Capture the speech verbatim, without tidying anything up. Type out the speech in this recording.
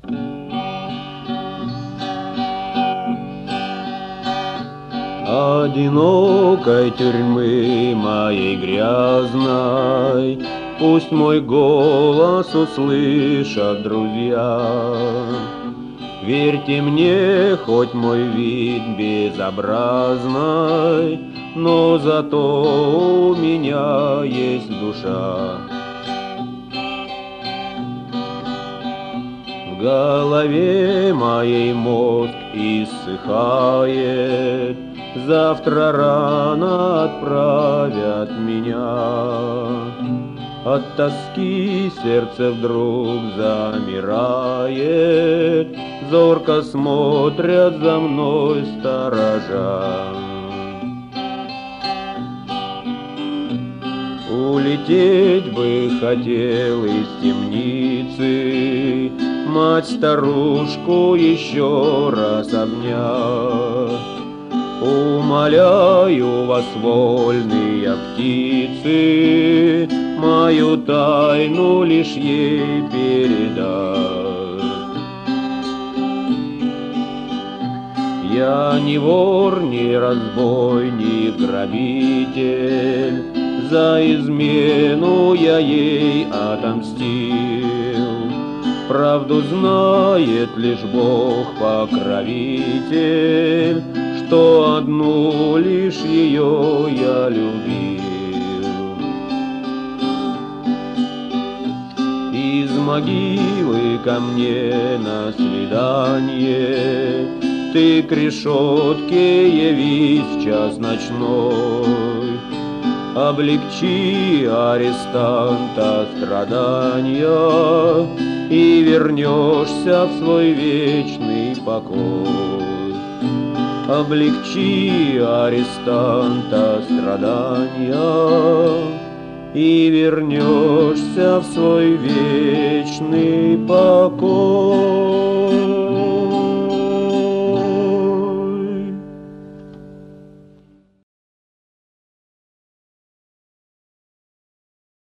Одинокой тюрьмы моей грязной пусть мой голос услышат друзья. Верьте мне, хоть мой вид безобразный, но зато у меня есть душа. В голове моей мозг иссыхает, завтра рано отправят меня. От тоски сердце вдруг замирает, зорко смотрят за мной сторожа. Улететь бы хотел из темницы, мать-старушку еще раз обнять. Умоляю вас, вольные птицы, мою тайну лишь ей передать. Я не вор, не разбойник, грабитель, за измену я ей отомстил. Правду знает лишь Бог-покровитель, что одну лишь ее я любил. Из могилы ко мне на свидание ты к решетке явись в час ночной. Облегчи арестанта страдания и вернешься в свой вечный покой. Облегчи арестанта страдания и вернешься в свой вечный покой.